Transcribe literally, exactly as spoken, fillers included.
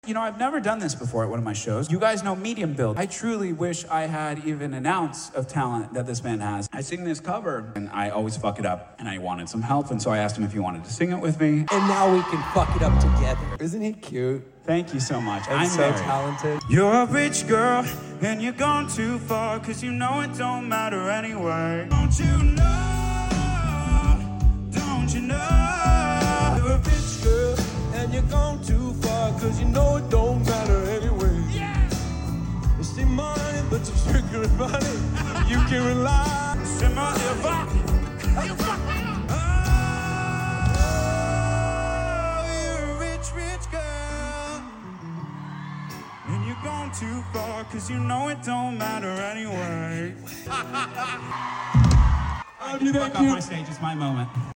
You know, I've never done this before at one of my shows. You guys know medium build. I truly wish I had even an ounce of talent that this man has. I sing this cover, and I always fuck it up, and I wanted some help, and so I asked him if he wanted to sing it with me. And now we can fuck it up together. Isn't he cute? Than you so much. And I'm so married. talented. You're a rich girl, and you're gone too far, cause you know it don't matter anyway. Don't you know? Don't you know? You're a rich girl, and you're gone too far, cause you know it don't matter anyway. Yeah. You see money, but you're strictly money. You can rely. Simmer, you fuck. You fuck. Oh, you're a rich, rich girl, And you're gone too far, cause you know it don't matter anyway. I'll do that, Fuck off my stage, it's my moment.